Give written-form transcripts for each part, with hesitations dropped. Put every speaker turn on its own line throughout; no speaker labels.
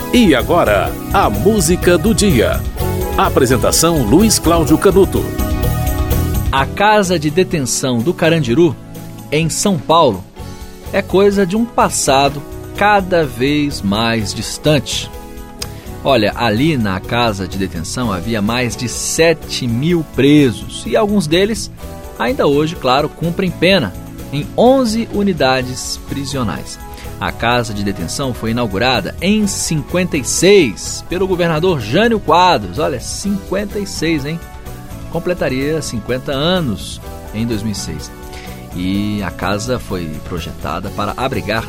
E agora, a música do dia. Apresentação Luiz Cláudio Canuto.
A casa de detenção do Carandiru, em São Paulo, é coisa de um passado cada vez mais distante. Olha, ali na casa de detenção havia mais de 7.000 presos e alguns deles ainda hoje, claro, cumprem pena em 11 unidades prisionais. A casa de detenção foi inaugurada em 56 pelo governador Jânio Quadros. Olha, 56, hein? Completaria 50 anos em 2006. E a casa foi projetada para abrigar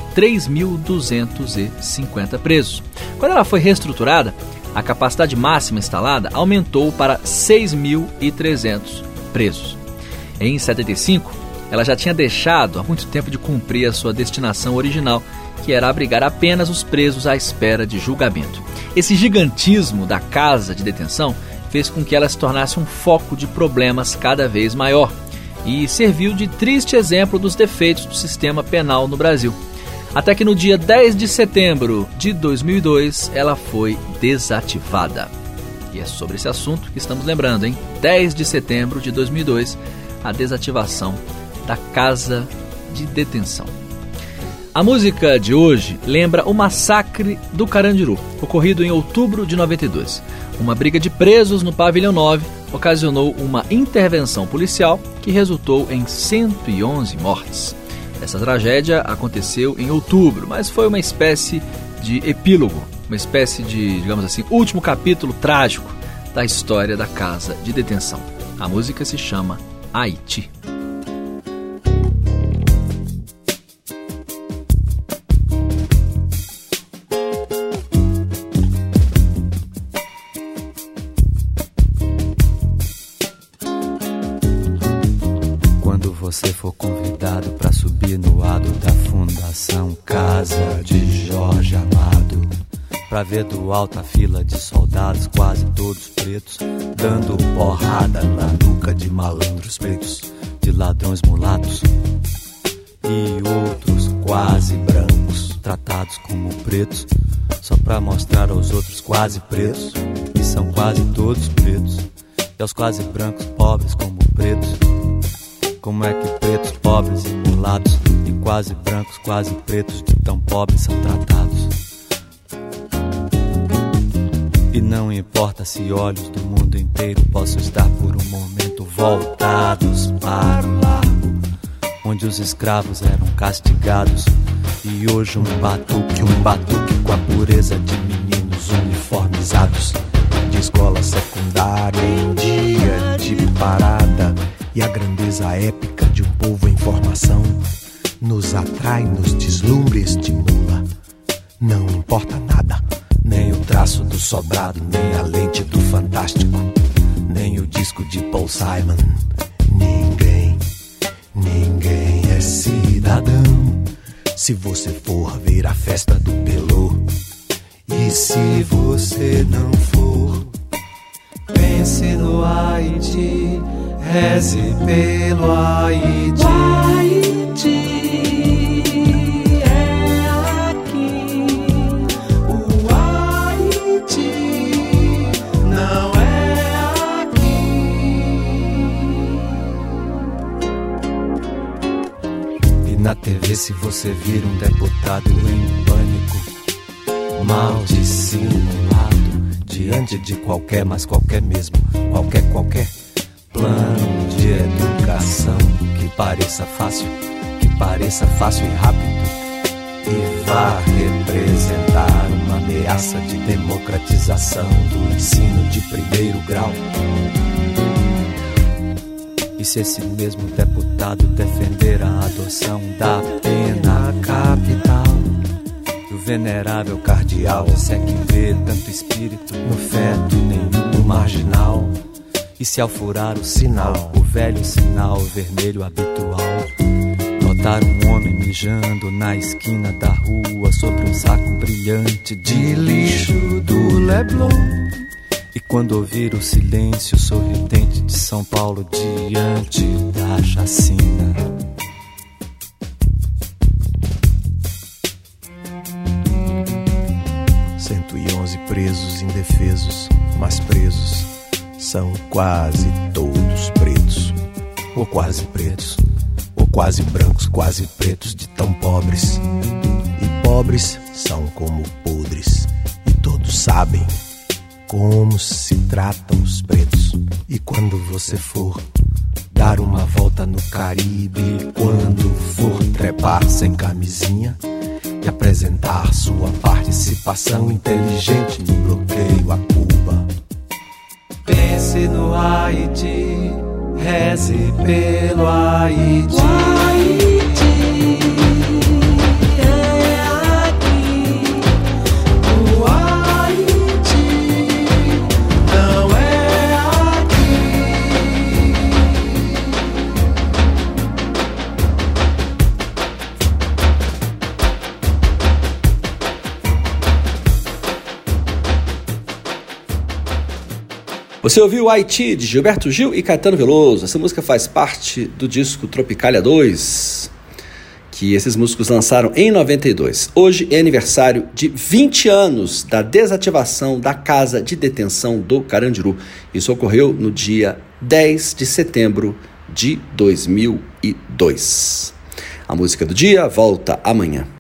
3.250 presos. Quando ela foi reestruturada, a capacidade máxima instalada aumentou para 6.300 presos. Em 75, ela já tinha deixado há muito tempo de cumprir a sua destinação original, que era abrigar apenas os presos à espera de julgamento. Esse gigantismo da casa de detenção fez com que ela se tornasse um foco de problemas cada vez maior e serviu de triste exemplo dos defeitos do sistema penal no Brasil. Até que no dia 10 de setembro de 2002, ela foi desativada. E é sobre esse assunto que estamos lembrando, hein? 10 de setembro de 2002, a desativação da casa de detenção. A música de hoje lembra o massacre do Carandiru, ocorrido em outubro de 92. Uma briga de presos no pavilhão 9 ocasionou uma intervenção policial que resultou em 111 mortes. Essa tragédia aconteceu em outubro, mas foi uma espécie de epílogo, uma espécie de, digamos assim, último capítulo trágico da história da casa de detenção. A música se chama Haiti.
Quando você for convidado para subir no adro da Fundação Casa de Jorge Amado, pra ver do alto a fila de soldados, quase todos pretos, dando porrada na nuca de malandros pretos, de ladrões mulatos e outros quase brancos, tratados como pretos, só pra mostrar aos outros quase pretos, que são quase todos pretos, e aos quase brancos pobres como pretos. Como é que pretos, pobres e mulatos, e quase brancos, quase pretos, de tão pobres são tratados? E não importa se olhos do mundo inteiro possam estar por um momento voltados para o largo, onde os escravos eram castigados, e hoje um batuque com a pureza de meninos uniformizados, de escola secundária em dia de parada. E a grandeza épica de um povo em formação nos atrai, nos deslumbra e estimula. Não importa nada, nem o traço do sobrado, nem a lente do fantástico, nem o disco de Paul Simon. Ninguém é cidadão se você for ver a festa do Pelô. E se você não for, pense no Haiti, reze pelo Haiti. O Haiti é aqui. O Haiti não é aqui. E na TV, se você vir um deputado em pânico, mal dissimulado, diante de qualquer, mas qualquer mesmo, qualquer plano de educação que pareça fácil e rápido, e vá representar uma ameaça de democratização do ensino de primeiro grau. E se esse mesmo deputado defender a adoção da pena capital, e o venerável cardeal, se é que vê tanto espírito no feto e nenhum no marginal, e se ao furar o sinal, o velho sinal vermelho habitual, notar um homem mijando na esquina da rua sobre um saco brilhante de lixo do Leblon, e quando ouvir o silêncio sorridente de São Paulo diante da chacina,
órfãos e presos, indefesos, mas presos são quase todos pretos, ou quase pretos, ou quase brancos, quase pretos, de tão pobres. E pobres são como podres, e todos sabem como se tratam os pretos. E quando você for dar uma volta no Caribe, quando for trepar sem camisinha e apresentar sua participação inteligente no bloqueio a Cuba, pense no Haiti, reze pelo Haiti.
Você ouviu Haiti, de Gilberto Gil e Caetano Veloso. Essa música faz parte do disco Tropicália 2, que esses músicos lançaram em 92. Hoje é aniversário de 20 anos da desativação da Casa de Detenção do Carandiru. Isso ocorreu no dia 10 de setembro de 2002. A música do dia volta amanhã.